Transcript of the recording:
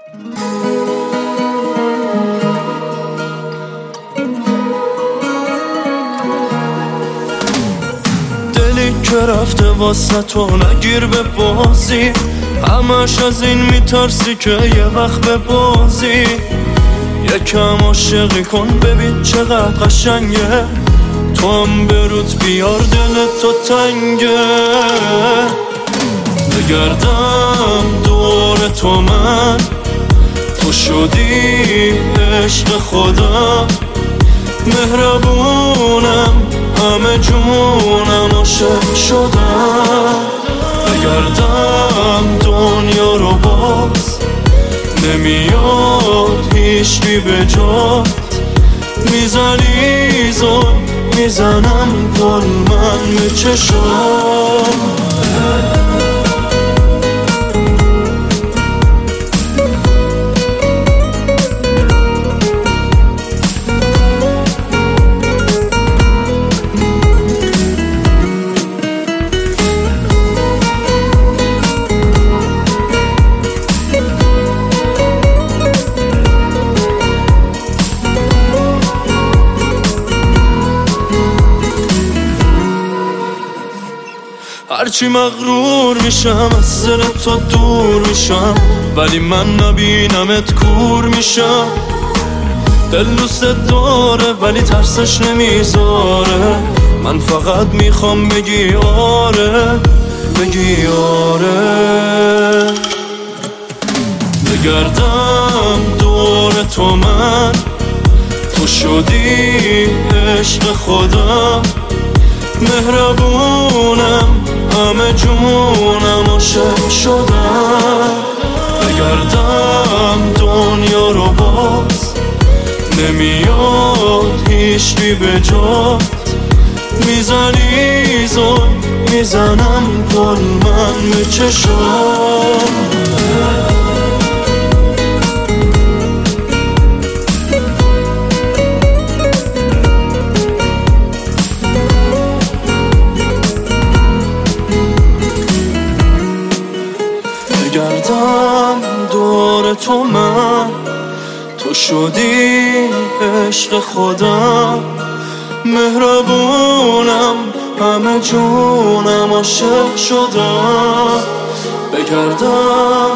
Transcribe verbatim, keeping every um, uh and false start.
دلی که رفته واسه تو نگیر به بازی، همش از این میترسی که یه وقت به بازی. یکم عاشقی کن ببین چقدر قشنگه، تو هم برود بیار دل تو تنگه. بگردم دور تو من، تو شدی عشق خدا. مهربونم همه جونم عاشق شدم. بگردم دنیا رو باز نمیاد هیچکی به جات. میزنی زن میزنم گل من به چشم. هرچی مغرور میشم از دل تو دور میشم، ولی من نبینمت کور میشم. دل دوست داره ولی ترسش نمیذاره، من فقط میخوام بگی آره، بگی آره. بگردم دور تو من، تو شدی عشق خدا. مهربونم همه جونم عاشق شدم. بگردم دنیا رو باز نمیاد هیچکی به جات. میزنی زن میزنم گل من به چشم. بگردم دور تو من، تو شدی عشق خدا. مهربونم همه جونم عاشق شدم. بگردم